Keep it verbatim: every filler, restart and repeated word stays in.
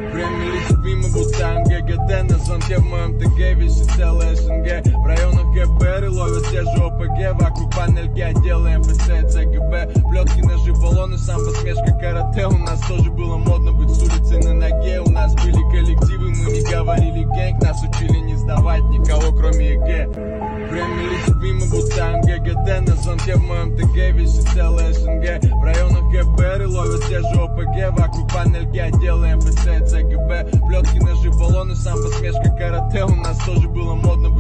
Время летит мимо, будто МГГТ. На звонке в моем ТГ висит целая СНГ. В районах ГБР и ловят те же ОПГ. Вокруг панельки отделы МФЦ и ЦГБ. Плетки, ножи, баллоны, самбо, смешка, карате. У нас тоже было модно быть с улицы на ноге. У нас были коллективы, мы не говорили гэнг. Нас учили не сдавать никого, кроме ЕГЭ. Время летит мимо, будто МГГТ. На звонке в моем ТГ висит целая СНГ. В районах ГБР и ловят те же ОПГ. Вокруг панельки отделы МФЦ и ЦГБ. Плетки, ножи, баллоны, самбо, смешка, карате. У нас тоже было модно быть